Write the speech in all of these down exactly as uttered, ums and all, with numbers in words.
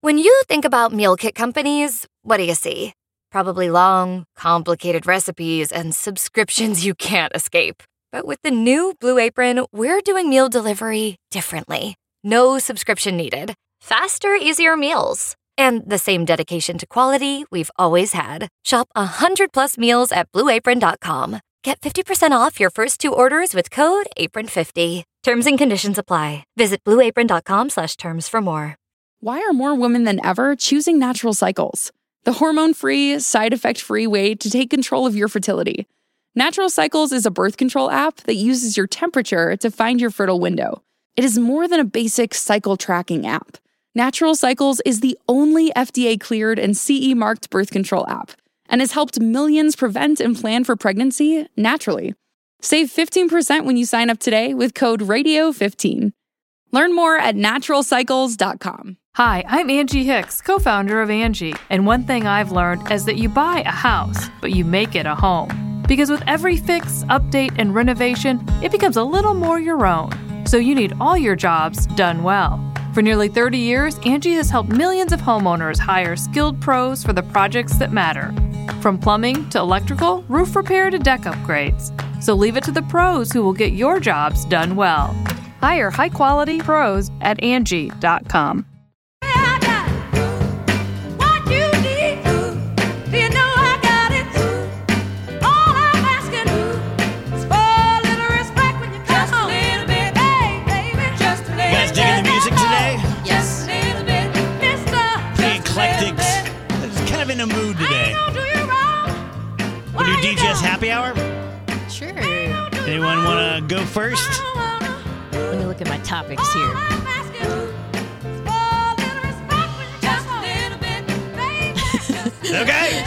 When you think about meal kit companies, what do you see? Probably long, complicated recipes and subscriptions you can't escape. But with the new Blue Apron, we're doing meal delivery differently. No subscription needed. Faster, easier meals. And the same dedication to quality we've always had. Shop one hundred plus meals at blue apron dot com. Get fifty percent off your first two orders with code apron fifty. Terms and conditions apply. Visit blue apron dot com slash terms for more. Why are more women than ever choosing Natural Cycles? The hormone-free, side-effect-free way to take control of your fertility. Natural Cycles is a birth control app that uses your temperature to find your fertile window. It is more than a basic cycle tracking app. Natural Cycles is the only F D A-cleared and C E-marked birth control app and has helped millions prevent and plan for pregnancy naturally. Save fifteen percent when you sign up today with code radio fifteen. Learn more at natural cycles dot com. Hi, I'm Angie Hicks, co-founder of Angie, and one thing I've learned is that you buy a house, but you make it a home. Because with every fix, update, and renovation, it becomes a little more your own. So you need all your jobs done well. For nearly thirty years, Angie has helped millions of homeowners hire skilled pros for the projects that matter. From plumbing to electrical, roof repair to deck upgrades. So leave it to the pros who will get your jobs done well. Hire high-quality pros at Angie dot com. In a mood today. We'll do D J's happy hour. Sure. Anyone want to go first? Let me look at my topics here. Okay.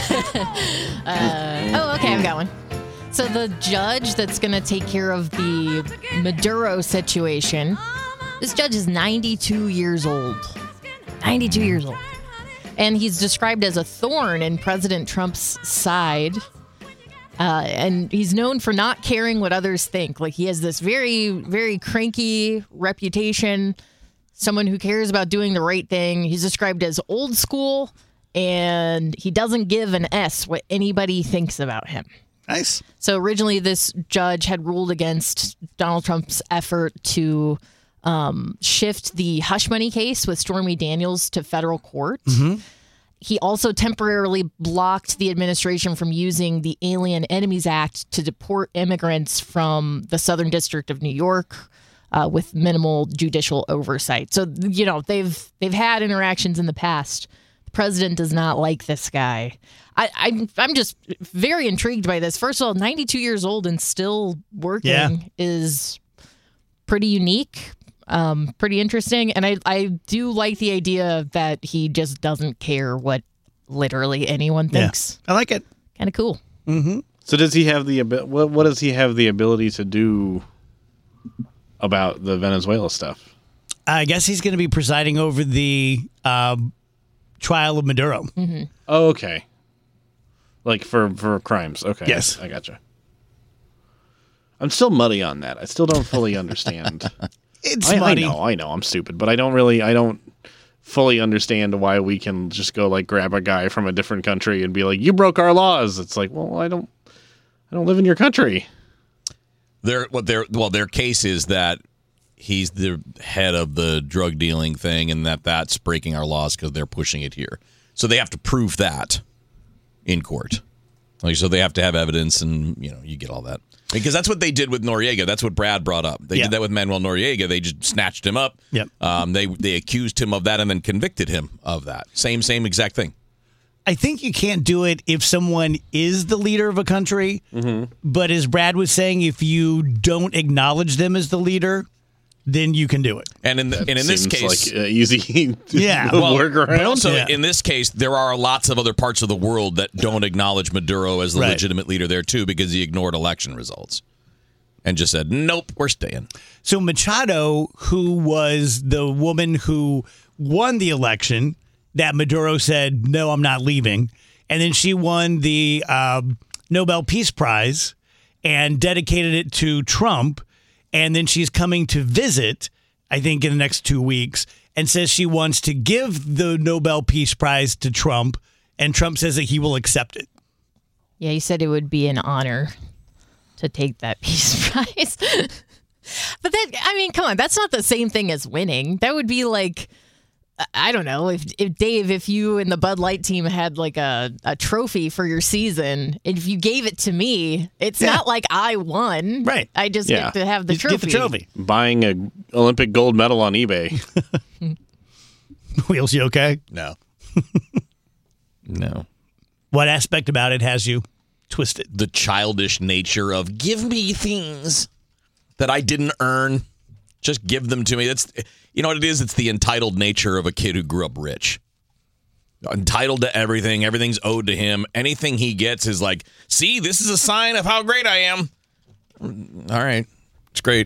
uh, oh, okay. I've got one. So the judge that's going to take care of the Maduro situation, this judge is ninety-two years old. ninety-two years old. And he's described as a thorn in President Trump's side. Uh, and he's known for not caring what others think. Like, he has this very, very cranky reputation, someone who cares about doing the right thing. He's described as old school, and he doesn't give an S what anybody thinks about him. Nice. So originally, this judge had ruled against Donald Trump's effort to Um, shift the hush money case with Stormy Daniels to federal court. Mm-hmm. He also temporarily blocked the administration from using the Alien Enemies Act to deport immigrants from the Southern District of New York uh, with minimal judicial oversight. So, you know, they've they've had interactions in the past. The president does not like this guy. I, I'm, I'm just very intrigued by this. First of all, ninety-two years old and still working yeah. is pretty unique. Um, pretty interesting. And I, I do like the idea that he just doesn't care what literally anyone thinks. Yeah. I like it. Kind of cool. Mm-hmm. So does he have the abi- what, what does he have the ability to do about the Venezuela stuff? I guess he's going to be presiding over the um, trial of Maduro. Mm-hmm. Oh, okay. Like for, for crimes. Okay. Yes. I gotcha. I'm still muddy on that. I still don't fully understand. It's I, I muddy. know, I know, I'm stupid, but I don't really, I don't fully understand why we can just go like grab a guy from a different country and be like, you broke our laws. It's like, well, I don't, I don't live in your country. Their what their well, their case is that he's the head of the drug dealing thing, and that that's breaking our laws because they're pushing it here. So they have to prove that in court. Like, so they have to have evidence, and you know, you get all that. Because that's what they did with Noriega. That's what Brad brought up. They yeah. did that with Manuel Noriega. They just snatched him up. Yep. Um, they they accused him of that and then convicted him of that. Same same exact thing. I think you can't do it if someone is the leader of a country. Mm-hmm. But as Brad was saying, if you don't acknowledge them as the leader, then you can do it. And in the, and in this Seems case, like uh, easy yeah, well, workaround. But also, yeah. in this case, there are lots of other parts of the world that don't acknowledge Maduro as the right. legitimate leader there too, because he ignored election results and just said, "Nope, we're staying." So Machado, who was the woman who won the election, that Maduro said, "No, I'm not leaving," and then she won the uh, Nobel Peace Prize and dedicated it to Trump. And then she's coming to visit, I think, in the next two weeks. and says she wants to give the Nobel Peace Prize to Trump, and Trump says that he will accept it. Yeah, he said it would be an honor to take that Peace Prize. But that, I mean, come on, that's not the same thing as winning. That would be like, I don't know, if, if Dave, if you and the Bud Light team had like a, a trophy for your season, and if you gave it to me, it's Yeah. not like I won. Right. I just Yeah. get to have the You trophy. Get the trophy. Buying a Olympic gold medal on eBay. Wheels, you okay? No. No. What aspect about it has you twisted? The childish nature of give me things that I didn't earn. Just give them to me. That's, you know what it is? It's the entitled nature of a kid who grew up rich. Entitled to everything. Everything's owed to him. Anything he gets is like, see, this is a sign of how great I am. All right. It's great.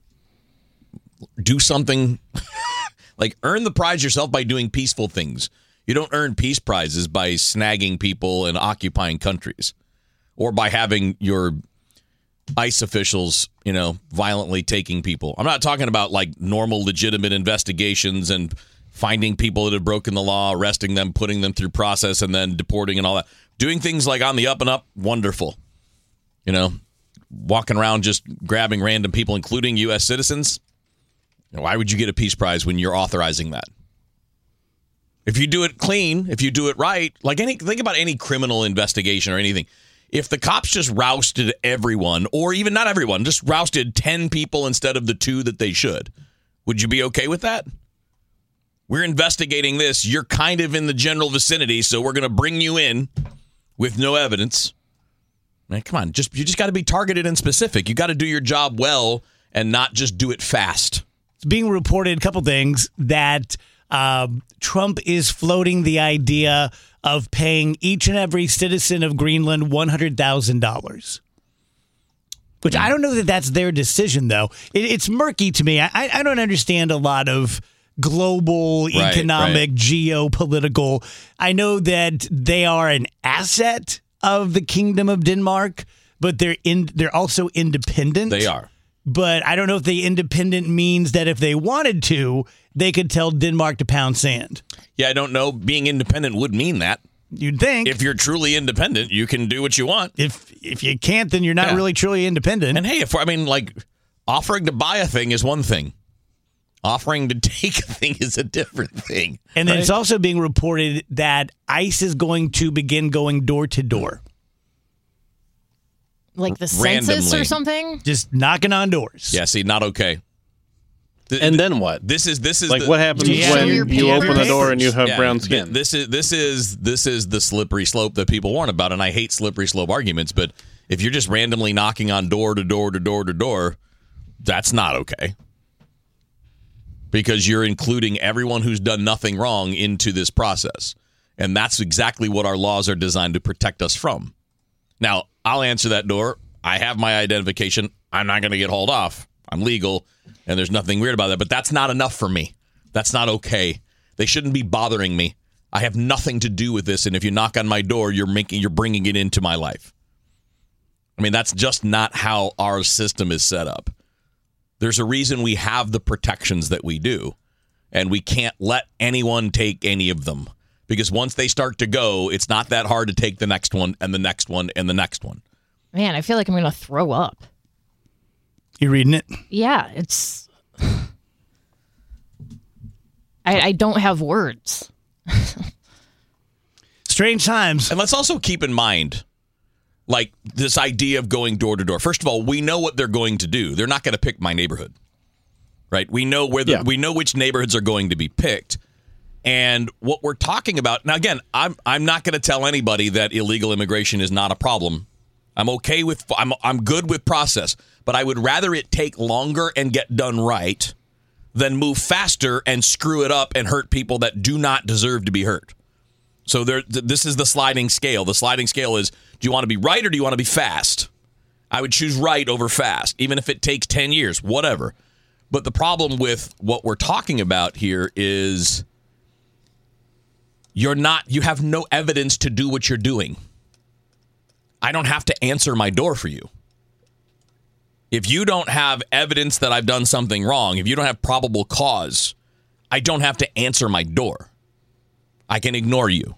Do something. Like, earn the prize yourself by doing peaceful things. You don't earn peace prizes by snagging people and occupying countries, or by having your ICE officials, you know, violently taking people. I'm not talking about like normal, legitimate investigations and finding people that have broken the law, arresting them, putting them through process, and then deporting and all that. Doing things like on the up and up, wonderful. You know, walking around just grabbing random people, including U S citizens. Why would you get a peace prize when you're authorizing that? If you do it clean, if you do it right, like any, think about any criminal investigation or anything. If the cops just rousted everyone, or even not everyone, just rousted ten people instead of the two that they should, would you be okay with that? We're investigating this. You're kind of in the general vicinity, so we're going to bring you in with no evidence. Man, come on. Just you just got to be targeted and specific. You got to do your job well and not just do it fast. It's being reported a couple things that uh, Trump is floating the idea of paying each and every citizen of Greenland one hundred thousand dollars. Which I don't know that that's their decision, though. It, it's murky to me. I, I don't understand a lot of global, Right, economic, right. geopolitical. I know that they are an asset of the Kingdom of Denmark, but they're in. They're also independent. They are. But I don't know if the independent means that if they wanted to, they could tell Denmark to pound sand. Yeah, I don't know. Being independent would mean that. You'd think. If you're truly independent, you can do what you want. If if you can't, then you're not Yeah. really truly independent. And hey, if I mean, like, offering to buy a thing is one thing. Offering to take a thing is a different thing. And then right? it's also being reported that ICE is going to begin going door to door, Like the census Randomly. or something? just knocking on doors. Yeah, see, not okay. Th- And then what? This is this is Like the, what happens Do you when show your you open the papers? door and you have Yeah, brown th- skin? This is this is this is the slippery slope that people warn about, and I hate slippery slope arguments. But if you're just randomly knocking on door to door to door to door, that's not okay. Because you're including everyone who's done nothing wrong into this process. And that's exactly what our laws are designed to protect us from. Now, I'll answer that door. I have my identification. I'm not going to get hauled off. I'm legal, and there's nothing weird about that. But that's not enough for me. That's not okay. They shouldn't be bothering me. I have nothing to do with this, and if you knock on my door, you're making, you're bringing it into my life. I mean, that's just not how our system is set up. There's a reason we have the protections that we do, and we can't let anyone take any of them. Because once they start to go, it's not that hard to take the next one and the next one and the next one. Man, I feel like I'm going to throw up. You reading it? Yeah, it's. I, I don't have words. Strange times. And let's also keep in mind, like, this idea of going door to door. First of all, we know what they're going to do. They're not going to pick my neighborhood, right? We know where the, Yeah. we know which neighborhoods are going to be picked. And what we're talking about now, again, I'm I'm not going to tell anybody that illegal immigration is not a problem. I'm okay with I'm I'm good with process, but I would rather it take longer and get done right than move faster and screw it up and hurt people that do not deserve to be hurt. So there, th- this is the sliding scale. The sliding scale is: do you want to be right or do you want to be fast? I would choose right over fast, even if it takes ten years, whatever. But the problem with what we're talking about here is you're not, you have no evidence to do what you're doing. I don't have to answer my door for you. If you don't have evidence that I've done something wrong, if you don't have probable cause, I don't have to answer my door. I can ignore you.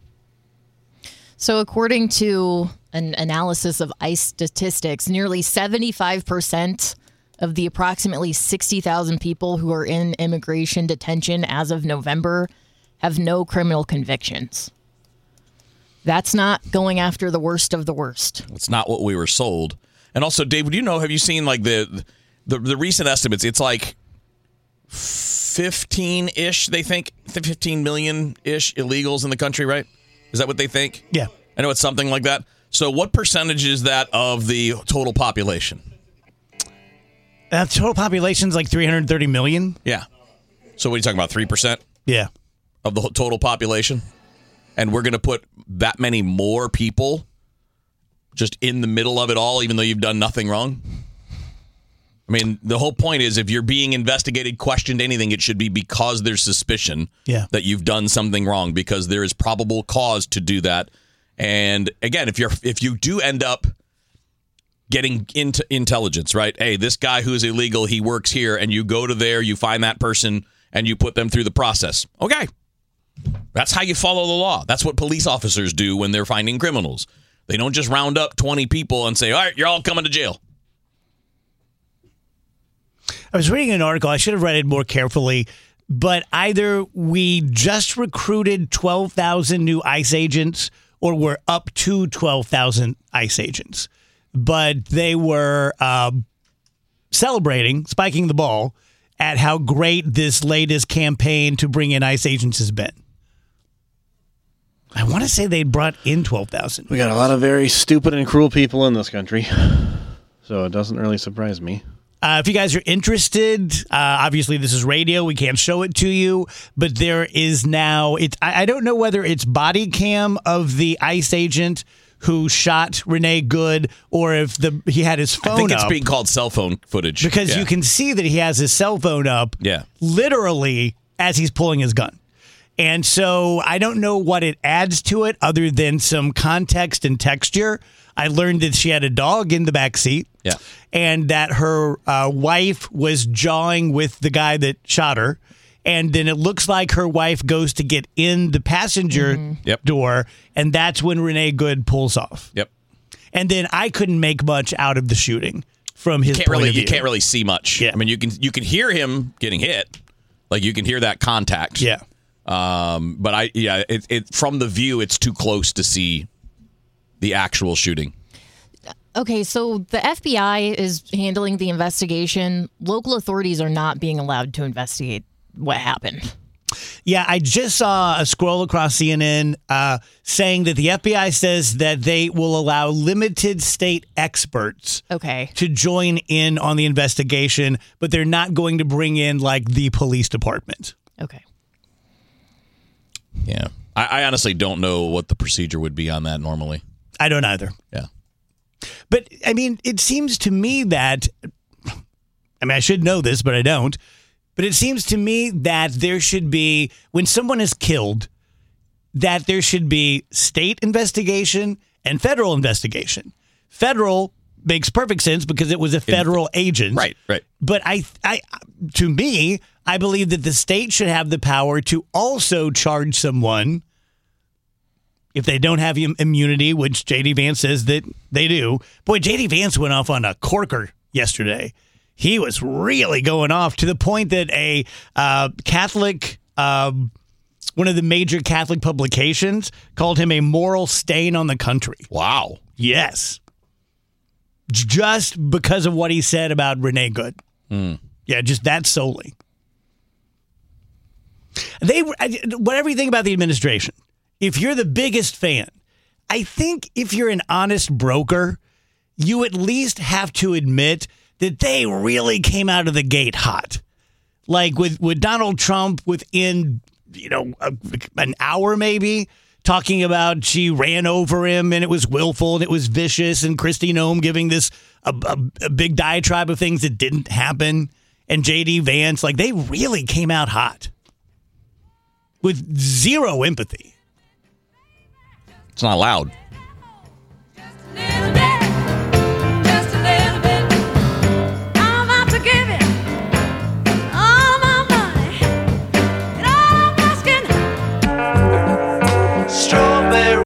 So according to an analysis of ICE statistics, nearly seventy-five percent of the approximately sixty thousand people who are in immigration detention as of November have no criminal convictions. That's not going after the worst of the worst. It's not what we were sold. And also, Dave, do you know, have you seen like the the, the recent estimates? It's like fifteen-ish, they think, fifteen million-ish illegals in the country, right? Is that what they think? Yeah. I know it's something like that. So what percentage is that of the total population? Uh, total population's like three hundred thirty million. Yeah. So what are you talking about, three percent Yeah. of the total population? And we're going to put that many more people just in the middle of it all, even though you've done nothing wrong? I mean, the whole point is if you're being investigated, questioned, anything, it should be because there's suspicion yeah. that you've done something wrong, because there is probable cause to do that. And again, if you're if you do end up getting into intelligence, right? Hey, this guy who's illegal, he works here, and you go to there, you find that person, and you put them through the process. Okay. That's how you follow the law. That's what police officers do when they're finding criminals. They don't just round up twenty people and say, all right, you're all coming to jail. I was reading an article. I should have read it more carefully, but either we just recruited twelve thousand new ICE agents or we're up to twelve thousand ICE agents. But they were uh, celebrating, spiking the ball at how great this latest campaign to bring in ICE agents has been. I want to say they brought in twelve thousand. We got a lot of very stupid and cruel people in this country, so it doesn't really surprise me. Uh, if you guys are interested, uh, obviously this is radio. We can't show it to you, but there is now, it, I, I don't know whether it's body cam of the ICE agent who shot Renee Good or if the he had his phone up. I think it's up being called cell phone footage. Because yeah. you can see that he has his cell phone up yeah. literally as he's pulling his gun. And so I don't know what it adds to it other than some context and texture. I learned that she had a dog in the back seat. Yeah. And that her uh, wife was jawing with the guy that shot her. And then it looks like her wife goes to get in the passenger Mm-hmm. Yep. door. And that's when Renee Good pulls off. Yep. And then I couldn't make much out of the shooting from his can't point really, of view. You can't really see much. Yeah. I mean, you can you can hear him getting hit. Like, you can hear that contact. Yeah. Um, but I, yeah, it, it from the view, it's too close to see the actual shooting. Okay, so the F B I is handling the investigation. Local authorities are not being allowed to investigate what happened. Yeah, I just saw a scroll across C N N uh, saying that the F B I says that they will allow limited state experts Okay. to join in on the investigation, but they're not going to bring in like the police department. Okay. Yeah. I, I honestly don't know what the procedure would be on that normally. I don't either. Yeah. But, I mean, it seems to me that, I mean, I should know this, but I don't. But it seems to me that there should be, when someone is killed, that there should be state investigation and federal investigation. Federal makes perfect sense because it was a federal agent. Right, right. But I, I, to me, I believe that the state should have the power to also charge someone if they don't have im- immunity, which J D Vance says that they do. Boy, J D Vance went off on a corker yesterday. He was really going off to the point that a uh, Catholic, um, one of the major Catholic publications, called him a moral stain on the country. Wow. Yes. Just because of what he said about Renee Good. Mm. Yeah, just that solely. They, whatever you think about the administration, if you're the biggest fan, I think if you're an honest broker, you at least have to admit that they really came out of the gate hot. Like with, with Donald Trump within, you know, a, an hour maybe, talking about she ran over him and it was willful and it was vicious, and Kristi Noem giving this a, a, a big diatribe of things that didn't happen, and J D Vance, like they really came out hot with zero empathy. It's not allowed.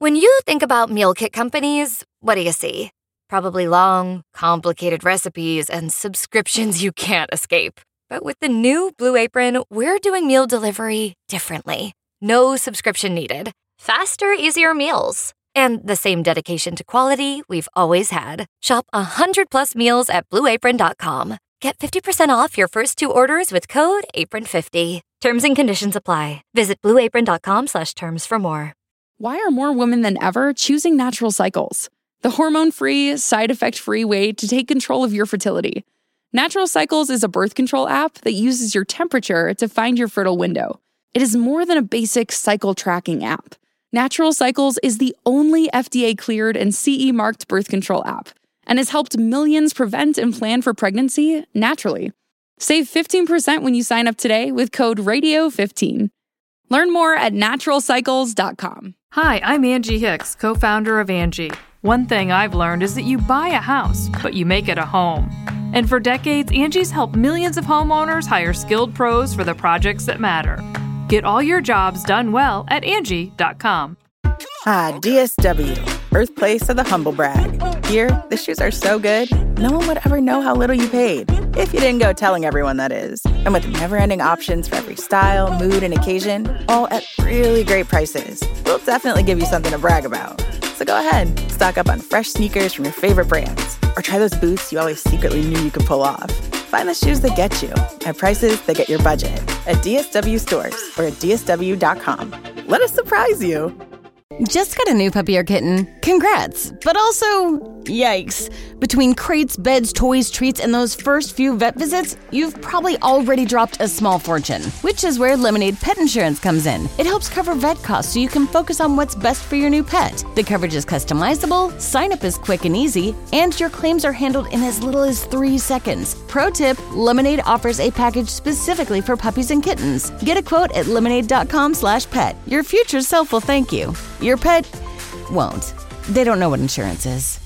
When you think about meal kit companies, what do you see? Probably long, complicated recipes and subscriptions you can't escape. But with the new Blue Apron, we're doing meal delivery differently. No subscription needed. Faster, easier meals. And the same dedication to quality we've always had. Shop one hundred plus meals at blue apron dot com. Get fifty percent off your first two orders with code apron fifty. Terms and conditions apply. Visit blue apron dot com slash terms for more. Why are more women than ever choosing Natural Cycles? The hormone-free, side-effect-free way to take control of your fertility. Natural Cycles is a birth control app that uses your temperature to find your fertile window. It is more than a basic cycle tracking app. Natural Cycles is the only F D A-cleared and C E-marked birth control app and has helped millions prevent and plan for pregnancy naturally. Save fifteen percent when you sign up today with code radio fifteen. Learn more at natural cycles dot com. Hi, I'm Angie Hicks, co-founder of Angie. One thing I've learned is that you buy a house, but you make it a home. And for decades, Angie's helped millions of homeowners hire skilled pros for the projects that matter. Get all your jobs done well at Angie dot com. Ah, D S W, birthplace of the humble brag. Here, the shoes are so good, no one would ever know how little you paid. If you didn't go telling everyone, that is. And with never-ending options for every style, mood, and occasion, all at really great prices, we'll definitely give you something to brag about. So go ahead, stock up on fresh sneakers from your favorite brands, or try those boots you always secretly knew you could pull off. Find the shoes that get you at prices that get your budget at D S W stores or at D S W dot com. Let us surprise you. Just got a new puppy or kitten? Congrats. But also, yikes. Between crates, beds, toys, treats, and those first few vet visits, you've probably already dropped a small fortune, which is where Lemonade Pet Insurance comes in. It helps cover vet costs so you can focus on what's best for your new pet. The coverage is customizable, sign-up is quick and easy, and your claims are handled in as little as three seconds. Pro tip, Lemonade offers a package specifically for puppies and kittens. Get a quote at lemonade dot com slash pet. Your future self will thank you. Your pet won't. They don't know what insurance is.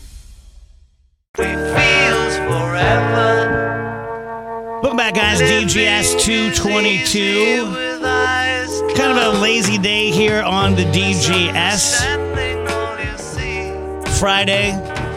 Welcome back, guys. D G S two twenty-two. Kind of a lazy day here on the D G S. Friday.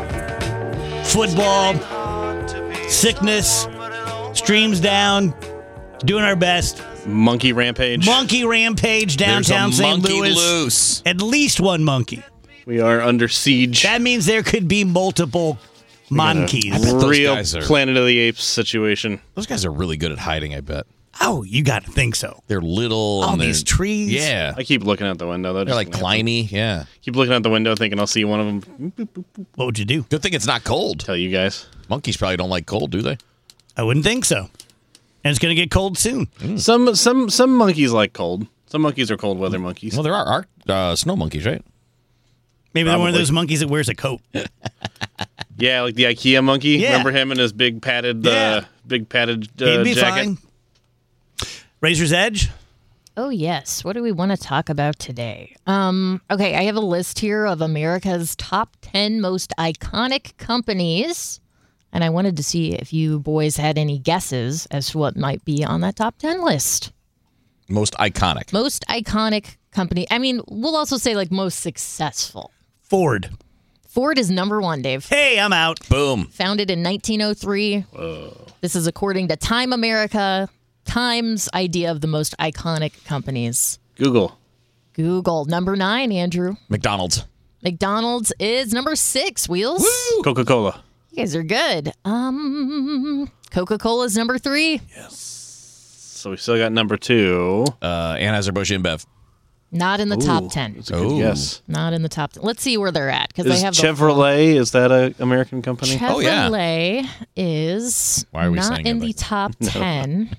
Football. Sickness. Streams down. Doing our best. Monkey rampage. Monkey rampage downtown Saint Louis. Loose. At least one monkey. We are under siege. That means there could be multiple monkeys. Real guys are- Planet of the Apes situation. Those guys are really good at hiding, I bet. Oh, you got to think so. They're little. All and they're- these trees. Yeah. I keep looking out the window. Though, They're like just gonna have Pliny. Yeah. to Keep looking out the window, thinking I'll see one of them. What would you do? Good thing it's not cold. Tell you guys. Monkeys probably don't like cold, do they? I wouldn't think so. And it's going to get cold soon. Some some some monkeys like cold. Some monkeys are cold weather monkeys. Well, there are arc, uh, snow monkeys, right? Maybe they're one of Probably. those monkeys that wears a coat. Yeah, like the IKEA monkey. Yeah. Remember him and his big padded, Yeah. uh, big padded uh, He'd be jacket. fine. Razor's Edge. Oh, yes. What do we want to talk about today? Um, okay, I have a list here of America's top ten most iconic companies. And I wanted to see if you boys had any guesses as to what might be on that top ten list. Most iconic. Most iconic company. I mean, we'll also say like most successful. Ford. Ford is number one, Dave. Hey, I'm out. Boom. Founded in nineteen oh three. This is according to Time America, Time's idea of the most iconic companies. Google. Google, number nine, Andrew. McDonald's. McDonald's is number six, Wheels. Coca-Cola. You guys are good. Um, Coca-Cola's number three. So we still got number two. Uh, Anheuser-Busch InBev. Not in the Ooh, top ten. That's a good Ooh. guess. Not in the top ten. Let's see where they're at. because Is they have the Chevrolet, is that an American company? Chevrolet Oh, yeah. is Why are we not saying in it the like- top ten.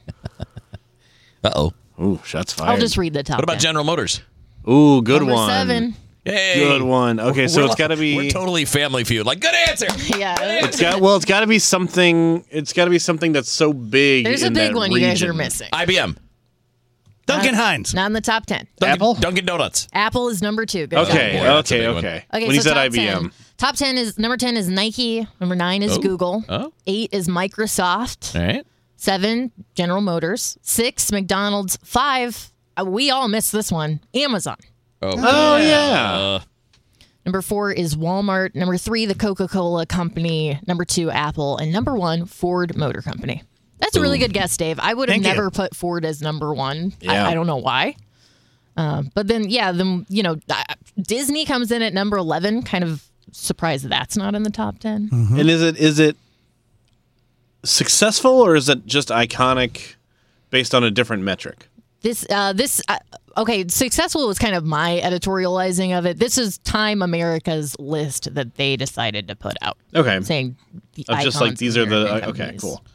Uh-oh. Ooh, shots fired. I'll just read the top What about ten. General Motors? Ooh, good Number one. seven. Hey. Good one. Okay, so We're- it's got to be. We're totally Family Feud. Like, good answer. Yeah. It's got well. It's got to be something. It's got to be something that's so big. There's a in big that one you guys are region. missing. I B M. Duncan Not- Hines. Not in the top ten. Dunkin', Apple? Dunkin' Donuts. Apple is number two. Good Okay. job. boy, that's a okay. big one. Okay. Okay, when he so said top I B M. ten. Top ten is number ten is Nike. Number nine is Oh. Google. Oh. Eight is Microsoft. All right. Seven, General Motors. Six, McDonald's. Five, uh, we all missed this one. Amazon. Oh, Oh yeah. Uh, Number four is Walmart. Number three, the Coca-Cola Company. Number two, Apple. And number one, Ford Motor Company. That's a really good guess, Dave. I would have Thank never you. put Ford as number one. Yeah. I, I don't know why. Uh, but then, yeah, the, you know, uh, Disney comes in at number eleven. Kind of surprised that's not in the top ten. Mm-hmm. And is it is it successful or is it just iconic based on a different metric? This, uh, this, uh, okay, successful was kind of my editorializing of it. This is Time America's list that they decided to put out. Okay. Saying the Of just like icons these of are the American uh, okay, companies. cool.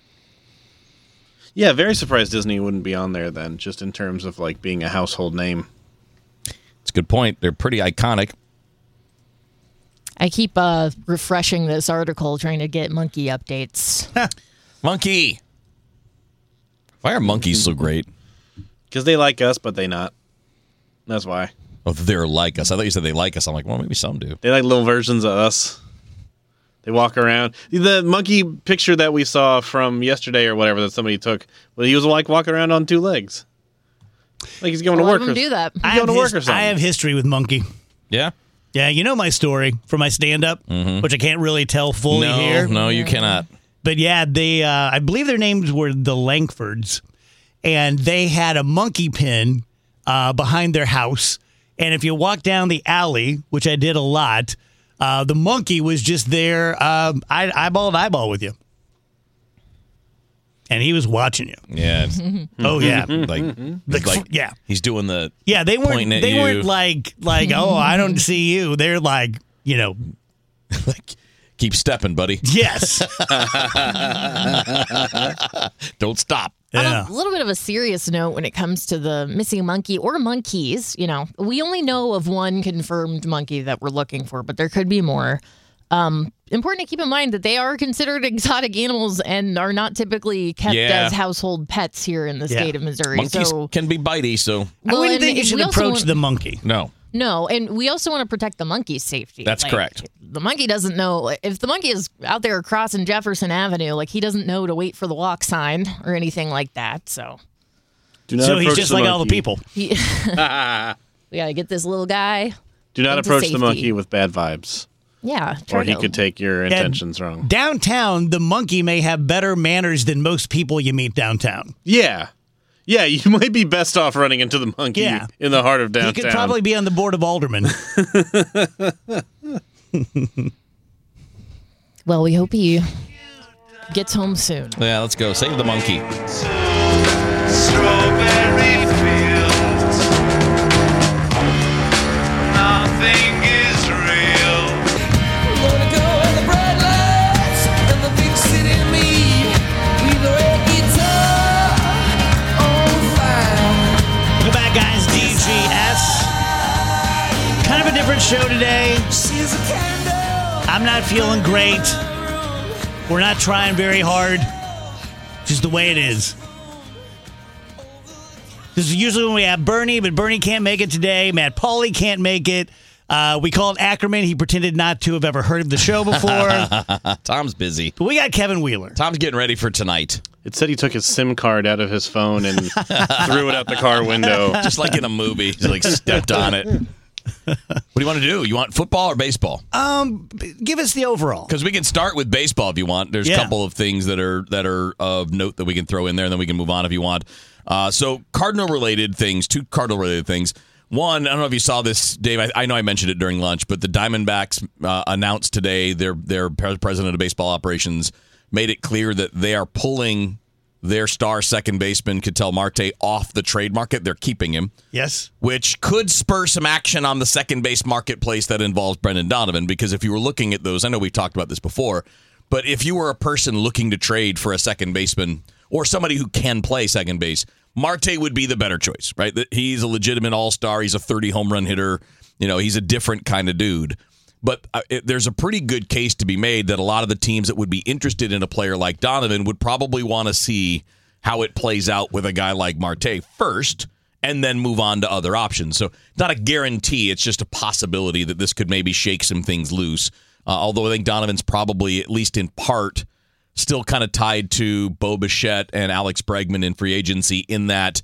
Yeah, very surprised Disney wouldn't be on there then, just in terms of like being a household name. It's a good point. They're pretty iconic. I keep uh, refreshing this article, trying to get monkey updates. Monkey. Why are monkeys so great? Because they like us, but they not. That's why. Oh, they're like us. I thought you said they like us. I'm like, well, maybe some do. They like little versions of us. They walk around. The monkey picture that we saw from yesterday or whatever that somebody took, well, he was like walking around on two legs. Like he's going A to lot work. of them or, do that. He's I going have, to work his- or something. I have history with Monkey. Yeah? Yeah, you know my story for my stand-up, which I can't really tell fully no, here. no, you cannot. But yeah, they uh, I believe their names were the Langfords, and they had a monkey pen uh, behind their house. And if you walk down the alley, which I did a lot, uh, the monkey was just there, um, eye- eyeball to eyeball with you, and he was watching you. Yeah. Oh yeah, like, Like, like, yeah, he's doing the. yeah. They weren't. Pointing at They you. weren't like like oh I don't see you. They're like you know like, keep stepping, buddy. yes. Don't stop. On Yeah. a little bit of a serious note when it comes to the missing monkey or monkeys, you know, we only know of one confirmed monkey that we're looking for, but there could be more. Um, important to keep in mind that they are considered exotic animals and are not typically kept Yeah. as household pets here in the Yeah. state of Missouri. Monkeys so, can be bitey, so I well, wouldn't and think you if should we also approach want- the monkey. no. No, and we also want to protect the monkey's safety. That's Like, correct. The monkey doesn't know if the monkey is out there crossing Jefferson Avenue, like he doesn't know to wait for the walk sign or anything like that. So Do not So he's approach just the like all the monkey. people. he, we got to get this little guy. Do not into approach safety. the monkey with bad vibes, Yeah, try or he to- could take your intentions wrong. Downtown, the monkey may have better manners than most people you meet downtown. Yeah. Yeah, you might be best off running into the monkey Yeah. in the heart of downtown. He could probably be on the board of aldermen. Well, we hope he gets home soon. Yeah, let's go. Save the monkey. Strawberry fields. Nothing is real. Wanna go where the bright lights and the big city meet. With a red guitar on fire. Welcome back, guys. D G S. Kind of a different show today. She's a candle. I'm not feeling great. We're not trying very hard. Just the way it is. This is usually when we have Bernie, but Bernie can't make it today. Matt Pauly can't make it. Uh, we called Ackerman. He pretended not to have ever heard of the show before. Tom's busy. But we got Kevin Wheeler. Tom's getting ready for tonight. It said he took his SIM card out of his phone and threw it out the car window. Just like in a movie. He's like stepped on it. What do you want to do? You want football or baseball? Um, give us the overall. Because we can start with baseball if you want. There's Yeah. a couple of things that are that are of note that we can throw in there, and then we can move on if you want. Uh, so Cardinal related things, two Cardinal related things. One, I don't know if you saw this, Dave. I, I know I mentioned it during lunch, but the Diamondbacks uh, announced today their their president of baseball operations made it clear that they are pulling their star second baseman Ketel Marte off the trade market. They're keeping him. Yes. Which could spur some action on the second base marketplace that involves Brendan Donovan. Because if you were looking at those, I know we've talked about this before, but if you were a person looking to trade for a second baseman or somebody who can play second base, Marte would be the better choice, right? He's a legitimate all-star. He's a thirty home run hitter. You know, he's a different kind of dude. But uh, it, there's a pretty good case to be made that a lot of the teams that would be interested in a player like Donovan would probably want to see how it plays out with a guy like Marte first and then move on to other options. So not a guarantee. It's just a possibility that this could maybe shake some things loose. Uh, although I think Donovan's probably, at least in part, still kind of tied to Bo Bichette and Alex Bregman in free agency in that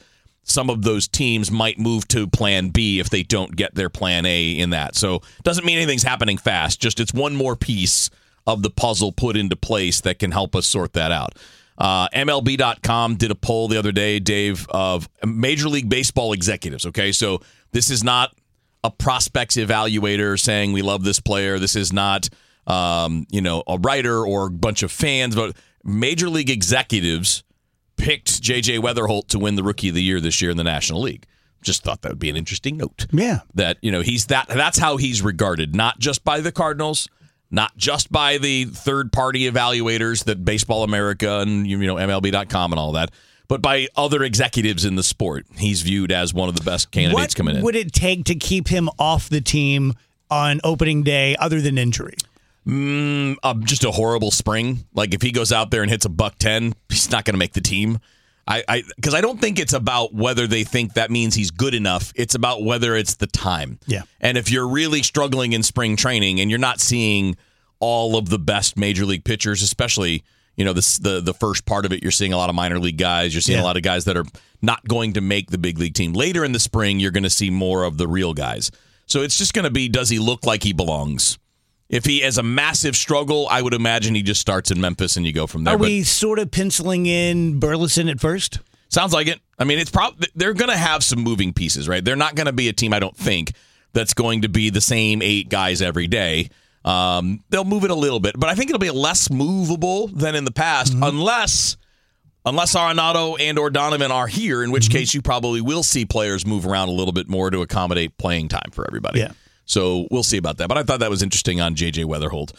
some of those teams might move to plan B if they don't get their plan A in that. So it doesn't mean anything's happening fast. Just it's one more piece of the puzzle put into place that can help us sort that out. Uh, M L B dot com did a poll the other day, Dave, of Major League Baseball executives. Okay, so this is not a prospects evaluator saying we love this player. This is not um, you know a writer or a bunch of fans, but Major League executives picked J J Weatherholt to win the Rookie of the Year this year in the National League. Just thought that would be an interesting note. Yeah, that you know he's that. That's how he's regarded, not just by the Cardinals, not just by the third-party evaluators that Baseball America and you know M L B dot com and all that, but by other executives in the sport. He's viewed as one of the best candidates what coming in. What would it take to keep him off the team on opening day, other than injury? Mm, uh, just a horrible spring. Like if he goes out there and hits a buck ten, he's not going to make the team. I, I, because I don't think it's about whether they think that means he's good enough. It's about whether it's the time. Yeah. And if you're really struggling in spring training and you're not seeing all of the best major league pitchers, especially you know the the, the first part of it, you're seeing a lot of minor league guys. You're seeing Yeah. a lot of guys that are not going to make the big league team. Later in the spring, you're going to see more of the real guys. So it's just going to be, does he look like he belongs? If he has a massive struggle, I would imagine he just starts in Memphis and you go from there. Are But we sort of penciling in Burleson at first? sounds like it. I mean, it's probably they're going to have some moving pieces, right? They're not going to be a team, I don't think, that's going to be the same eight guys every day. Um, they'll move it a little bit, but I think it'll be less movable than in the past, Mm-hmm. unless unless Arenado and or Donovan are here, in which mm-hmm. case you probably will see players move around a little bit more to accommodate playing time for everybody. Yeah. So we'll see about that. But I thought that was interesting on J J Weatherholt.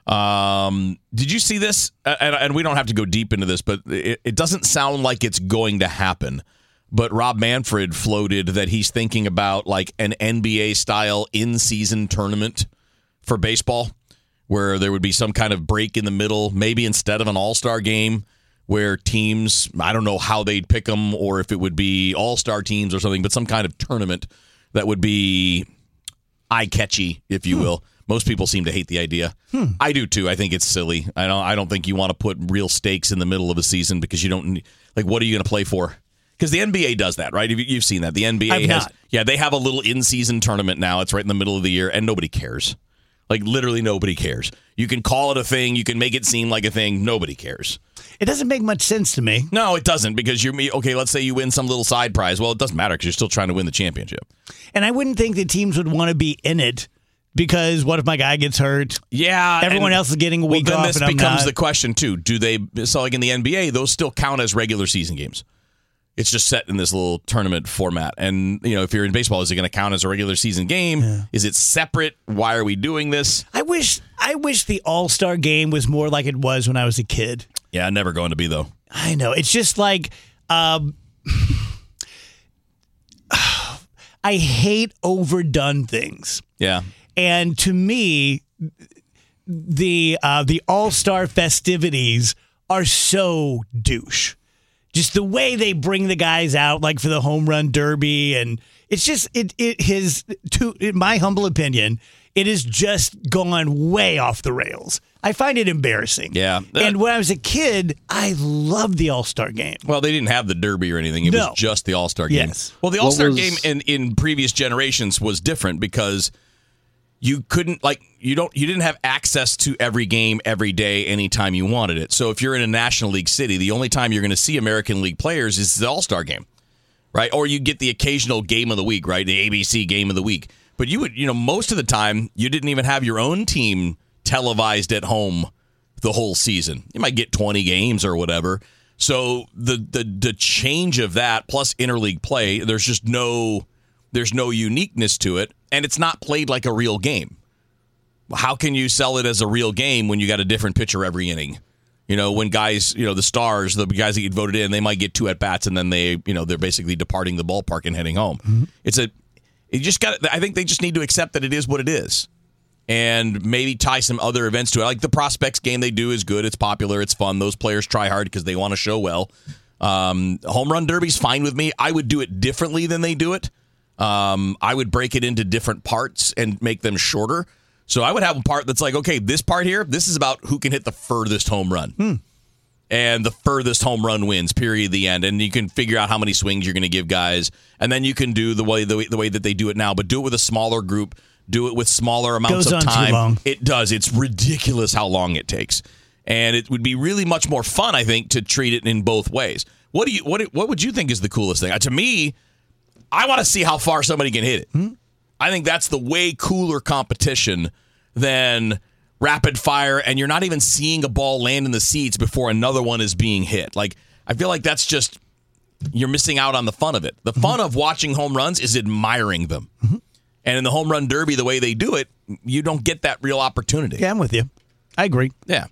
Um, did you see this? And, and we don't have to go deep into this, but it, it doesn't sound like it's going to happen. But Rob Manfred floated that he's thinking about like an N B A-style in-season tournament for baseball, where there would be some kind of break in the middle, maybe instead of an all-star game, where teams, I don't know how they'd pick them, or if it would be all-star teams or something, but some kind of tournament that would be eye-catchy, if you hmm. will. Most people seem to hate the idea. Hmm. I do too. I think it's silly. I don't. I don't think you want to put real stakes in the middle of a season because you don't. Like, what are you going to play for? Because the N B A does that, right? You've seen that. The N B A I've has. not. Yeah, they have a little in-season tournament now. It's right in the middle of the year, and nobody cares. Like, literally nobody cares. You can call it a thing. You can make it seem like a thing. Nobody cares. It doesn't make much sense to me. No, it doesn't, because you're okay. Let's say you win some little side prize. Well, it doesn't matter because you're still trying to win the championship. And I wouldn't think that teams would want to be in it. Because what if my guy gets hurt? Yeah. Everyone else is getting a week well, then off this and I'm becomes not. the question, too. Do they, so like in the N B A, those still count as regular season games. It's just set in this little tournament format. And, you know, if you're in baseball, is it going to count as a regular season game? Yeah. Is it separate? Why are we doing this? I wish I wish the All-Star game was more like it was when I was a kid. Yeah, never going to be, though. I know. It's just like, um, I hate overdone things. Yeah. And to me, the uh, the All-Star festivities are so douche. Just the way they bring the guys out, like for the home run derby, and it's just it it his to in my humble opinion, it has just gone way off the rails. I find it embarrassing. Yeah. And when I was a kid, I loved the All-Star game. Well, they didn't have the Derby or anything. It No. was just the All-Star game. Yes. Well, the What All-Star was- game in, in previous generations was different because you couldn't, like, you don't, you didn't have access to every game every day anytime you wanted it. So if you're in a National League city, the only time you're going to see American League players is the All-Star game, right? Or you get the occasional game of the week, right? The A B C game of the week. But you would, you know, most of the time, you didn't even have your own team televised at home the whole season. You might get twenty games or whatever. So the the the change of that plus interleague play, there's just no there's no uniqueness to it, and it's not played like a real game. How can you sell it as a real game when you got a different pitcher every inning? You know, when guys, you know, the stars, the guys that get voted in, they might get two at bats and then they, you know, they're basically departing the ballpark and heading home. Mm-hmm. It's a you just got I think they just need to accept that it is what it is. And maybe tie some other events to it. Like the prospects game they do is good. It's popular. It's fun. Those players try hard because they want to show well. Um, home run derby's fine with me. I would do it differently than they do it. Um, I would break it into different parts and make them shorter. So I would have a part that's like, okay, this part here, this is about who can hit the furthest home run. Hmm. and the furthest home run wins, period, the end. And you can figure out how many swings you're going to give guys, and then you can do the way the, way the way that they do it now, but do it with a smaller group, do it with smaller amounts Goes of on too time. long. It does. It's ridiculous how long it takes. And it would be really much more fun, I think, to treat it in both ways. What do you what what would you think is the coolest thing? Uh, to me, I want to see how far somebody can hit it. Hmm? I think that's the way cooler competition than rapid fire, and you're not even seeing a ball land in the seats before another one is being hit. Like, I feel like that's just, you're missing out on the fun of it. The fun mm-hmm. of watching home runs is admiring them. Mm-hmm. And in the home run derby, the way they do it, you don't get that real opportunity. Yeah, I'm with you. I agree. Yeah.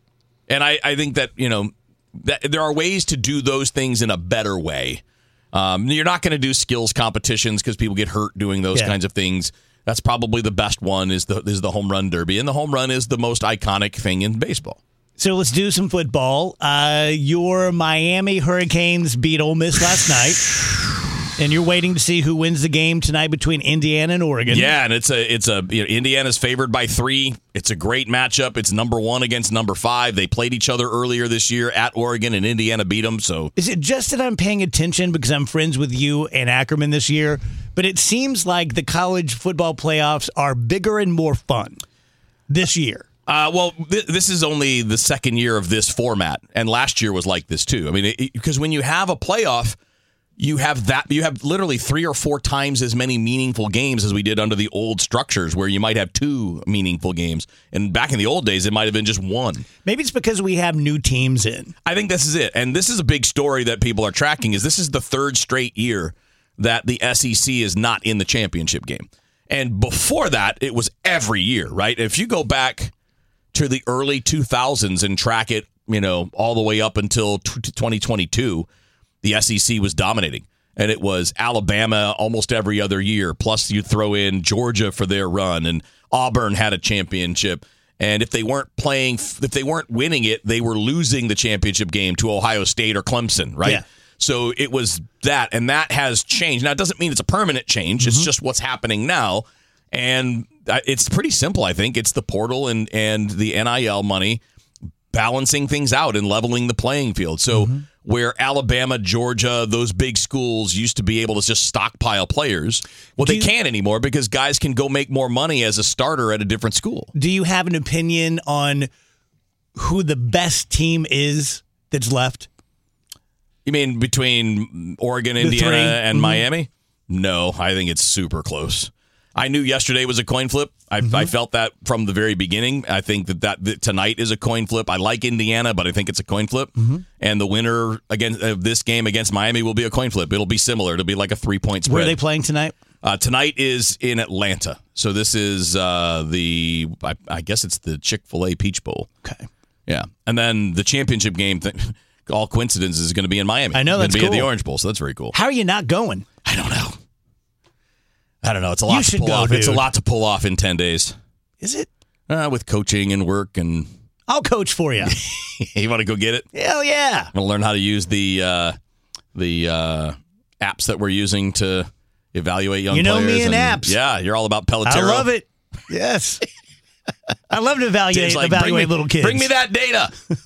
And I, I think that, you know, that there are ways to do those things in a better way. Um, you're not going to do skills competitions because people get hurt doing those Yeah. kinds of things. That's probably the best one is the is the home run derby. And the home run is the most iconic thing in baseball. So let's do some football. Uh, your Miami Hurricanes beat Ole Miss last night. And you're waiting to see who wins the game tonight between Indiana and Oregon. Yeah, and it's a it's a you know, Indiana's favored by three. It's a great matchup. It's number one against number five. They played each other earlier this year at Oregon, and Indiana beat them. So is it just that I'm paying attention because I'm friends with you and Ackerman this year? But it seems like the college football playoffs are bigger and more fun this year. Uh, well, th- this is only the second year of this format, and last year was like this too. I mean, because when you have a playoff, you have that you have literally three or four times as many meaningful games as we did under the old structures, where you might have two meaningful games, and back in the old days, it might have been just one. Maybe it's because we have new teams in. I think this is it, and this is a big story that people are tracking. Is this is the third straight year that the S E C is not in the championship game, and before that, it was every year, right? If you go back to the early two thousands and track it, you know, all the way up until twenty twenty-two, the S E C was dominating. And it was Alabama almost every other year. Plus, you throw in Georgia for their run, and Auburn had a championship. And if they weren't playing, if they weren't winning it, they were losing the championship game to Ohio State or Clemson, right? Yeah. So it was that, and that has changed. Now, it doesn't mean it's a permanent change. Mm-hmm. It's just what's happening now. And it's pretty simple, I think. It's the portal and, and the N I L money balancing things out and leveling the playing field. So mm-hmm. where Alabama, Georgia, those big schools used to be able to just stockpile players, well, Do they you, can't anymore because guys can go make more money as a starter at a different school. Do you have an opinion on who the best team is that's left? You mean between Oregon, The Indiana, three? and Mm-hmm. Miami? No, I think it's super close. I knew yesterday was a coin flip. I, mm-hmm. I felt that from the very beginning. I think that, that that tonight is a coin flip. I like Indiana, but I think it's a coin flip. Mm-hmm. And the winner against of this game against Miami will be a coin flip. It'll be similar. It'll be like a three-point spread. Where are they playing tonight? Uh, tonight is in Atlanta. So this is uh, the, I, I guess it's the Chick-fil-A Peach Bowl. Okay. Yeah. And then the championship game, th- all coincidences, is going to be in Miami. I know, it's that's gonna be cool. at the Orange Bowl, so that's very cool. How are you not going? I don't know. I don't know. It's a lot You to should pull go, off. It's a dude. lot to pull off in ten days. Is it? Uh, with coaching and work, and I'll coach for you. you want to go get it? Hell yeah. I'm going to learn how to use the uh, the uh, apps that we're using to evaluate young You know players. me and apps. Yeah, you're all about Pelotero. I love it. Yes. I love to evaluate, Dave's like, evaluate bring me, little kids. Bring me that data.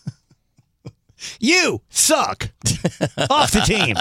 You suck. Off the team.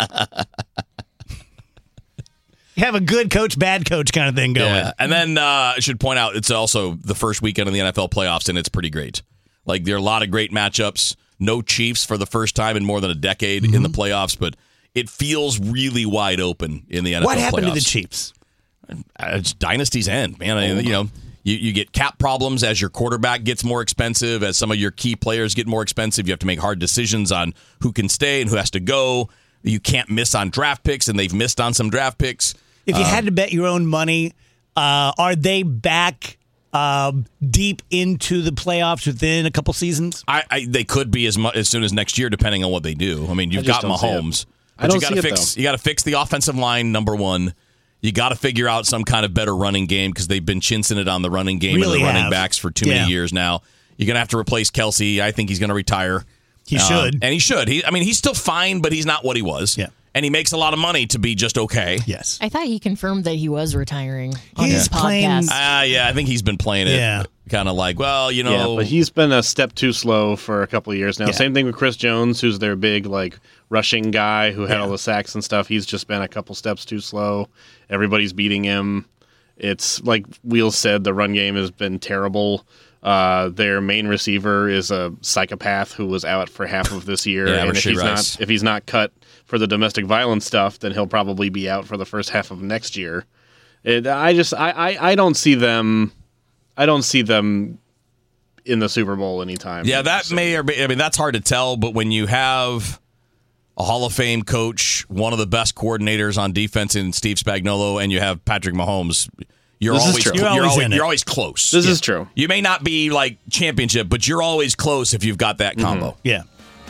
You have a good coach, bad coach kind of thing going. Yeah. And then uh, I should point out, it's also the first weekend of the N F L playoffs, and it's pretty great. Like, there are a lot of great matchups. No Chiefs for the first time in more than a decade mm-hmm. in the playoffs, but it feels really wide open in the N F L playoffs. What happened to the Chiefs? Uh, It's dynasty's end, man. I, you know, you, you get cap problems as your quarterback gets more expensive, as some of your key players get more expensive. You have to make hard decisions on who can stay and who has to go. You can't miss on draft picks, and they've missed on some draft picks. If you Um, had to bet your own money, uh, are they back uh, deep into the playoffs within a couple seasons? I, I they could be as mu- as soon as next year, depending on what they do. I mean, you've I just got don't see it. Mahomes, I but don't you got see to it, fix though. you got to fix the offensive line. Number one, you got to figure out some kind of better running game because they've been chinsing it on the running game Really and the running have. backs for too Yeah. many years now. You're gonna have to replace Kelsey. I think he's gonna retire. He Um, should. and he should. He, I mean, he's still fine, but he's not what he was. Yeah. And he makes a lot of money to be just okay. Yes. I thot he confirmed that he was retiring on He's his playing- podcast. Ah, yeah, I think he's been playing it. Yeah. kind of like, well, you know. Yeah, but he's been a step too slow for a couple of years now. Yeah. Same thing with Chris Jones, who's their big like rushing guy who had Yeah. all the sacks and stuff. He's just been a couple steps too slow. Everybody's beating him. It's like Wheels said, the run game has been terrible. Uh, their main receiver is a psychopath who was out for half of this year, Yeah, and if Rashee he's Rice. not if he's not cut for the domestic violence stuff, then he'll probably be out for the first half of next year. It, I just I, I, I don't see them I don't see them in the Super Bowl anytime. Yeah, that soon. may or may, I mean, that's hard to tell, but when you have a Hall of Fame coach, one of the best coordinators on defense in Steve Spagnuolo, and you have Patrick Mahomes, you're This is always true. you're, You're always always, in it. you're always close. This is true. You may not be like championship, but you're always close if you've got that combo. Yeah.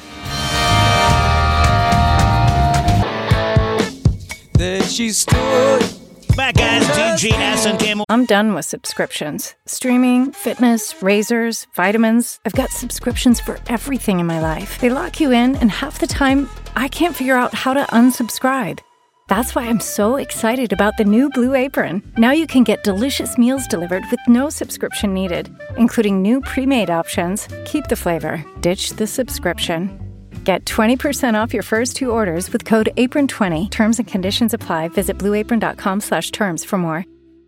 There she stood. Back, guys. D G S and Camel. I'm done with subscriptions. Streaming, fitness, razors, vitamins. I've got subscriptions for everything in my life. They lock you in, and half the time, I can't figure out how to unsubscribe. That's why I'm so excited about the new Blue Apron. Now you can get delicious meals delivered with no subscription needed, including new pre-made options. Keep the flavor, ditch the subscription. Get twenty percent off your first two orders with code apron twenty. Terms and conditions apply. Visit blueapron.com slash terms for more.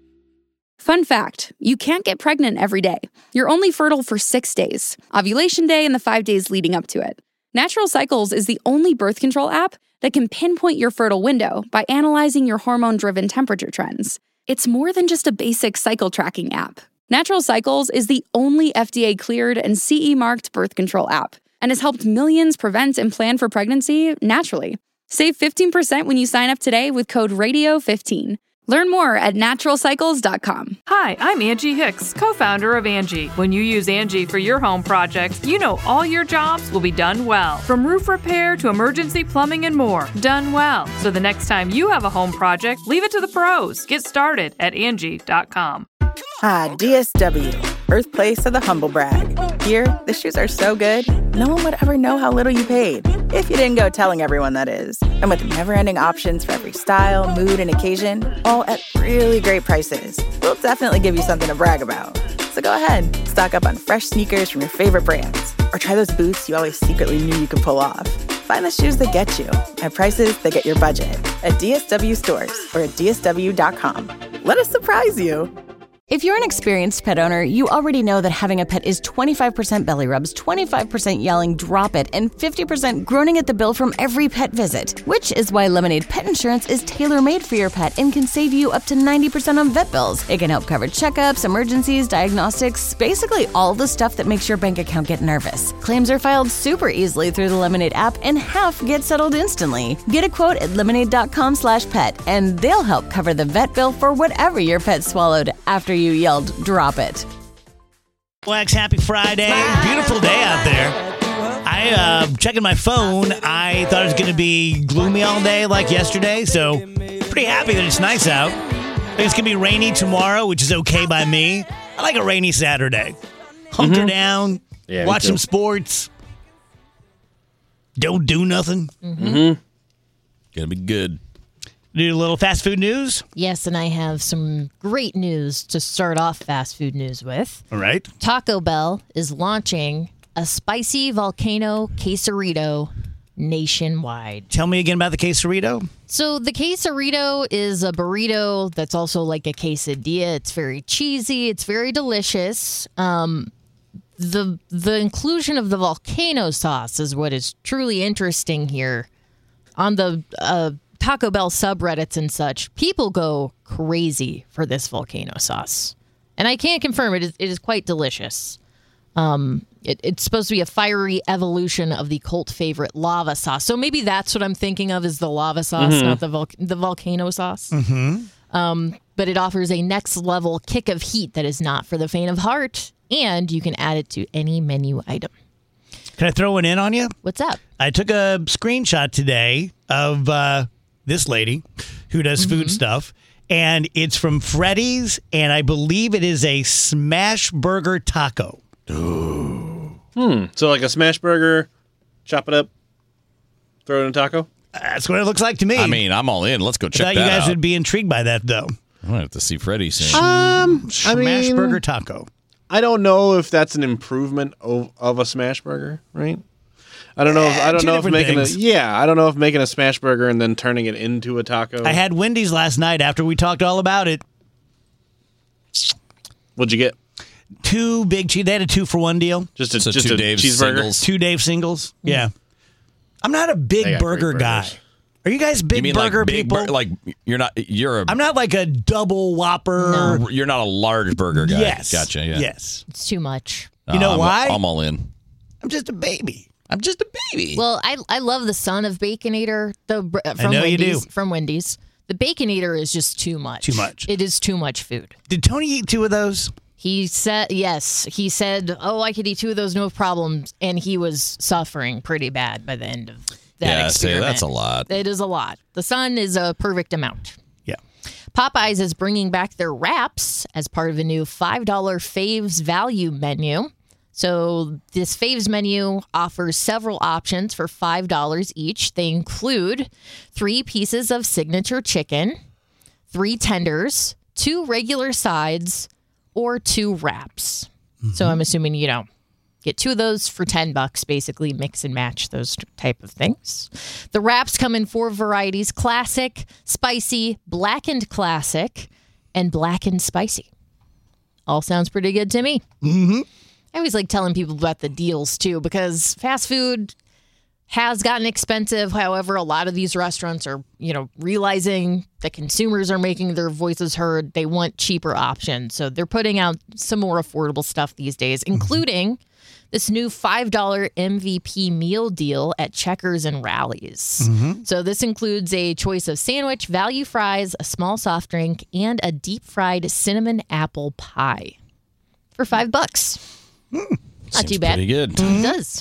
Fun fact, you can't get pregnant every day. You're only fertile for six days, ovulation day and the five days leading up to it. Natural Cycles is the only birth control app that can pinpoint your fertile window by analyzing your hormone-driven temperature trends. It's more than just a basic cycle tracking app. Natural Cycles is the only F D A-cleared and C E-marked birth control app and has helped millions prevent and plan for pregnancy naturally. Save fifteen percent when you sign up today with code radio fifteen. Learn more at natural cycles dot com. Hi, I'm Angie Hicks, co-founder of Angie. When you use Angie for your home projects, you know all your jobs will be done well. From roof repair to emergency plumbing and more, done well. So the next time you have a home project, leave it to the pros. Get started at Angie dot com. Ah, D S W, birthplace of the humble brag. Here, the shoes are so good, no one would ever know how little you paid. If you didn't go telling everyone, that is. And with never-ending options for every style, mood, and occasion, all at really great prices, we'll definitely give you something to brag about. So go ahead, stock up on fresh sneakers from your favorite brands, or try those boots you always secretly knew you could pull off. Find the shoes that get you at prices that get your budget at D S W stores or at D S W dot com. Let us surprise you. If you're an experienced pet owner, you already know that having a pet is twenty-five percent belly rubs, twenty-five percent yelling, drop it, and fifty percent groaning at the bill from every pet visit. Which is why Lemonade Pet Insurance is tailor-made for your pet and can save you up to ninety percent on vet bills. It can help cover checkups, emergencies, diagnostics, basically all the stuff that makes your bank account get nervous. Claims are filed super easily through the Lemonade app, and half get settled instantly. Get a quote at lemonade dot com slash pet, and they'll help cover the vet bill for whatever your pet swallowed after you yelled, drop it. Wax, happy Friday. Beautiful day out there. I, uh, checking my phone, I thought it was going to be gloomy all day like yesterday, so pretty happy that it's nice out. I think it's going to be rainy tomorrow, which is okay by me. I like a rainy Saturday. Hunker Mhm. down, Yeah, me watch too. some sports, don't do nothing. Mm-hmm. Gonna be good. Do a little fast food news. Yes, and I have some great news to start off fast food news with. All right. Taco Bell is launching a spicy volcano quesarito nationwide. Tell me again about the quesarito. So the quesarito is a burrito that's also like a quesadilla. It's very cheesy. It's very delicious. Um, the the inclusion of the volcano sauce is what is truly interesting here. On the uh, Taco Bell subreddits and such, people go crazy for this volcano sauce. And I can't confirm it is, it is quite delicious. Um, it, it's supposed to be a fiery evolution of the cult favorite lava sauce. So maybe that's what I'm thinking of is the lava sauce, Mhm. not the vol- the volcano sauce. Mm-hmm. Um, but it offers a next level kick of heat that is not for the faint of heart. And you can add it to any menu item. Can I throw one in on you? What's up? I took a screenshot today of uh, this lady who does food stuff, and it's from Freddy's, and I believe it is a smash burger taco. Hmm. So like a smash burger, chop it up, throw it in a taco? That's what it looks like to me. I mean, I'm all in. Let's go I check thought that you guys out. would be intrigued by that, though. I might have to see Freddy soon. Um, I Smash mean, burger taco. I don't know if that's an improvement of, of a smash burger, right? I don't know. If, I don't two know if different making things. a yeah. I don't know if making a smash burger and then turning it into a taco. I had Wendy's last night after we talked all about it. What'd you get? Two big cheese. They had a two for one deal. Just a So just two a Dave's cheeseburger. singles. Two Dave singles. Yeah. I'm not a They big got burger great guy. burgers. Are you guys big You mean burger like big people? bur- like you're not you're a I'm not like a double Whopper. No. you're not a large burger guy. Yes. Gotcha. Yeah. Yes. It's too much. You know I'm, why? I'm all in. I'm just a baby. I'm just a baby. Well, I I love the son of Baconator. The br- uh, from know you Wendy's, do. From Wendy's, the Baconator is just too much. Too much. It is too much food. Did Tony eat two of those? He said yes. He said, "Oh, I could eat two of those, no problems," and he was suffering pretty bad by the end of that yeah, say experiment. that's a lot. It is a lot. The son is a perfect amount. Yeah. Popeyes is bringing back their wraps as part of a new five dollar Faves value menu. So this Faves menu offers several options for five dollars each. They include three pieces of signature chicken, three tenders, two regular sides, or two wraps. So I'm assuming, you know, get two of those for ten bucks, basically mix and match those type of things. The wraps come in four varieties: classic, spicy, blackened classic, and blackened spicy. All sounds pretty good to me. Mm-hmm. I always like telling people about the deals too, because fast food has gotten expensive. However, a lot of these restaurants are, you know, realizing that consumers are making their voices heard. They want cheaper options. So they're putting out some more affordable stuff these days, including this new five dollar M V P meal deal at Checkers and Rallies. So this includes a choice of sandwich, value fries, a small soft drink, and a deep fried cinnamon apple pie for five bucks. Not Seems too bad. pretty good. It does.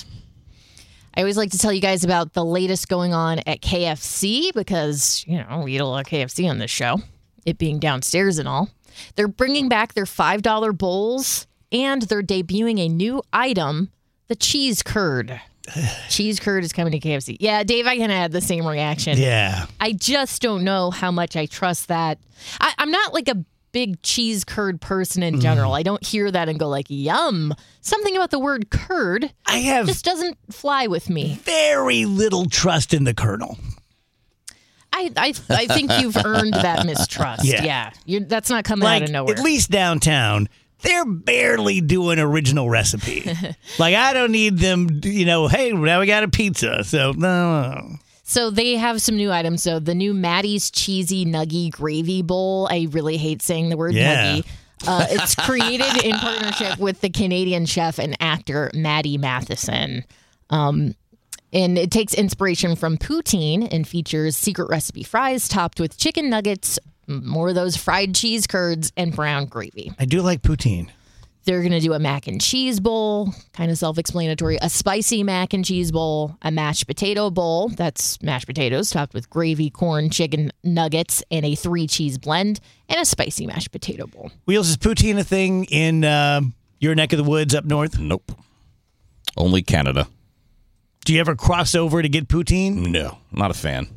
I always like to tell you guys about the latest going on at K F C because, you know, we eat a lot of K F C on this show, it being downstairs and all. They're bringing back their five dollar bowls and they're debuting a new item, the cheese curd. Cheese curd is coming to K F C. Yeah, Dave, I kind of had the same reaction. Yeah. I just don't know how much I trust that. I, I'm not like a big cheese curd person in general. I don't hear that and go like, yum. Something about the word curd I have just doesn't fly with me. very little trust in the Colonel. I I, I think you've earned that mistrust. Yeah. Yeah. You're, that's not coming Like, out of nowhere. at least downtown, they're barely doing original recipe. Like, I don't need them, you know, hey, now we got a pizza. So, no. So they have some new items. So the new Maddie's Cheesy Nuggy Gravy Bowl. I really hate saying the word Yeah. nuggy. Uh, it's created in partnership with the Canadian chef and actor Maddie Matheson. Um, and it takes inspiration from poutine and features secret recipe fries topped with chicken nuggets, more of those fried cheese curds, and brown gravy. I do like poutine. They're going to do a mac and cheese bowl, kind of self-explanatory, a spicy mac and cheese bowl, a mashed potato bowl, that's mashed potatoes topped with gravy, corn, chicken nuggets, and a three-cheese blend, and a spicy mashed potato bowl. Wheels, is poutine a thing in uh, your neck of the woods up north? Nope. Only Canada. Do you ever cross over to get poutine? No, not a fan.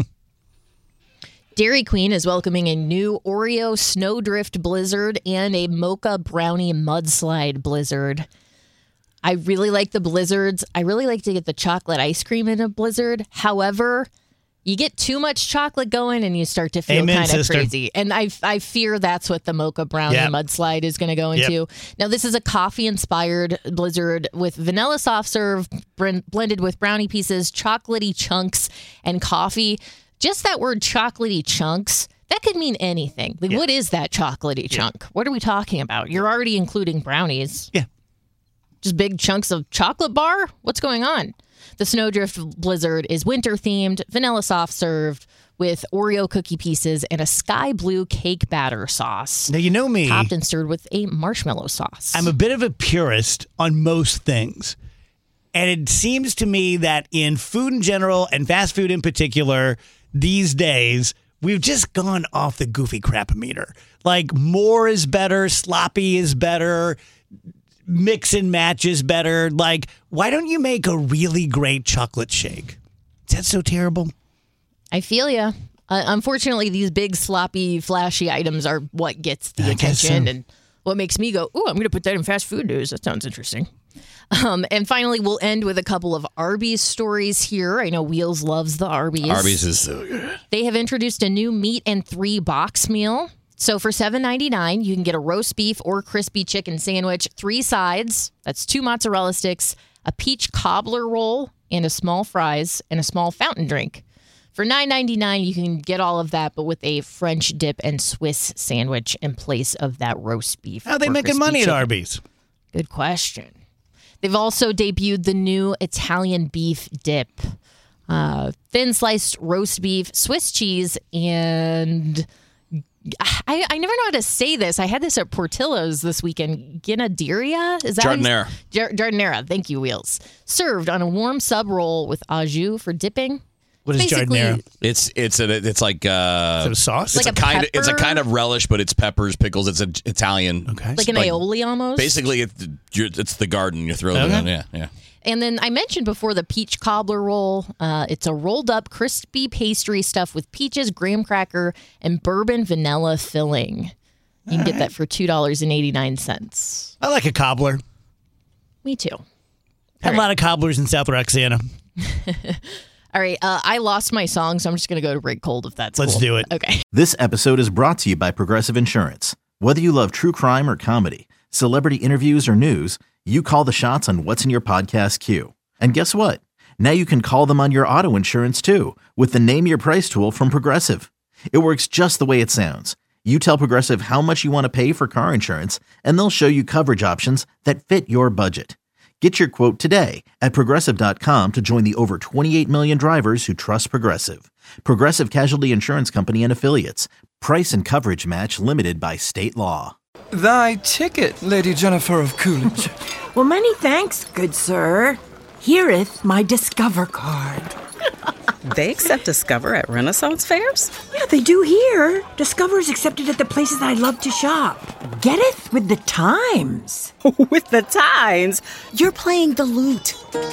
Dairy Queen is welcoming a new Oreo Snowdrift Blizzard and a Mocha Brownie Mudslide Blizzard. I really like the blizzards. I really like to get the chocolate ice cream in a blizzard. However, you get too much chocolate going and you start to feel Amen, kind of sister. crazy. And I, I fear that's what the Mocha Brownie Yep. Mudslide is going to go Yep. into. Now, this is a coffee-inspired blizzard with vanilla soft serve bren- blended with brownie pieces, chocolatey chunks, and coffee. Just that word chocolatey chunks, that could mean anything. Like, what is that chocolatey chunk? What are we talking about? You're already including brownies. Yeah. Just big chunks of chocolate bar? What's going on? The Snowdrift Blizzard is winter themed, vanilla soft served with Oreo cookie pieces and a sky blue cake batter sauce. Now, you know me. Topped and stirred with a marshmallow sauce. I'm a bit of a purist on most things. And it seems to me that in food in general and fast food in particular, these days, we've just gone off the goofy crap meter. Like, more is better, sloppy is better, mix and match is better. Like, why don't you make a really great chocolate shake? Is that so terrible? I feel ya. Uh, unfortunately, these big, sloppy, flashy items are what gets the I guess attention so. and what makes me go, ooh, I'm going to put that in fast food news. That sounds interesting. Um, and finally, we'll end with a couple of Arby's stories here. I know Wheels loves the Arby's. Arby's is so good. They have introduced a new meat and three box meal. So for seven ninety-nine, you can get a roast beef or crispy chicken sandwich, three sides. That's two mozzarella sticks, a peach cobbler roll, and a small fries, and a small fountain drink. For nine ninety-nine, you can get all of that, but with a French dip and Swiss sandwich in place of that roast beef. How are they or making crispy money chicken. at Arby's? Good question. They've also debuted the new Italian beef dip. Uh, thin sliced roast beef, Swiss cheese, and I, I never know how to say this. I had this at Portillo's this weekend. Ginaderia? Is that how you- Giardiniera. Jar- Giardiniera. Thank you, Wheels. Served on a warm sub roll with au jus for dipping. What is Basically- Giardiniera? It's it's a it's like uh, Is it a sauce? It's Like a a kind of it's a pepper? kind of relish, but it's peppers, pickles. It's an Italian. Okay. Like an Like, aioli almost. Basically, it, you're, it's the garden. You throw it Okay. in. Yeah, yeah. And then I mentioned before the peach cobbler roll. Uh, it's a rolled up crispy pastry stuffed with peaches, graham cracker, and bourbon vanilla filling. You can get that for two dollars and eighty-nine cents. I like a cobbler. Me too. Had a lot of cobblers in South Roxana. All right. Uh, I lost my song, so I'm just going to go to break cold if that's Let's cool. do it. Okay. This episode is brought to you by Progressive Insurance. Whether you love true crime or comedy, celebrity interviews or news, you call the shots on what's in your podcast queue. And guess what? Now you can call them on your auto insurance too with the Name Your Price tool from Progressive. It works just the way it sounds. You tell Progressive how much you want to pay for car insurance, and they'll show you coverage options that fit your budget. Get your quote today at Progressive dot com to join the over twenty-eight million drivers who trust Progressive. Progressive Casualty Insurance Company and Affiliates. Price and coverage match limited by state law. Thy ticket, Lady Jennifer of Coolidge. Well, many thanks, good sir. Hereeth my Discover card. They accept Discover at Renaissance fairs? Yeah, they do here. Discover is accepted at the places I love to shop. Getteth with the times. With the times? You're playing the lute.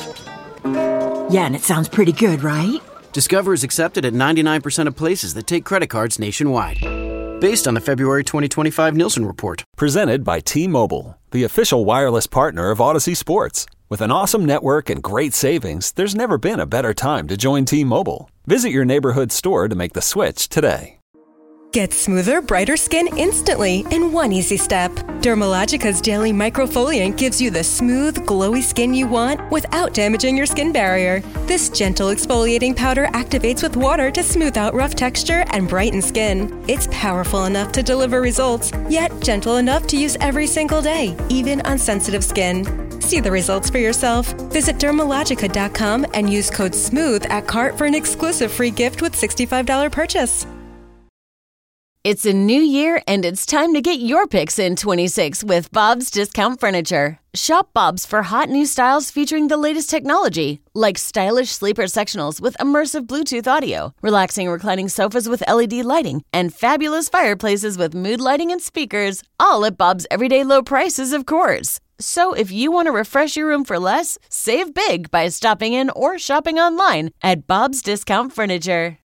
Yeah, and it sounds pretty good, right? Discover is accepted at ninety-nine percent of places that take credit cards nationwide. Based on the February twenty twenty-five Nielsen report. Presented by T-Mobile, the official wireless partner of Odyssey Sports. With an awesome network and great savings, there's never been a better time to join T-Mobile. Visit your neighborhood store to make the switch today. Get smoother, brighter skin instantly in one easy step. Dermalogica's Daily Microfoliant gives you the smooth, glowy skin you want without damaging your skin barrier. This gentle exfoliating powder activates with water to smooth out rough texture and brighten skin. It's powerful enough to deliver results, yet gentle enough to use every single day, even on sensitive skin. See the results for yourself. Visit Dermalogica dot com and use code SMOOTH at cart for an exclusive free gift with sixty-five dollars purchase. It's a new year, and it's time to get your picks in twenty-six with Bob's Discount Furniture. Shop Bob's for hot new styles featuring the latest technology, like stylish sleeper sectionals with immersive Bluetooth audio, relaxing reclining sofas with L E D lighting, and fabulous fireplaces with mood lighting and speakers, all at Bob's everyday low prices, of course. So if you want to refresh your room for less, save big by stopping in or shopping online at Bob's Discount Furniture.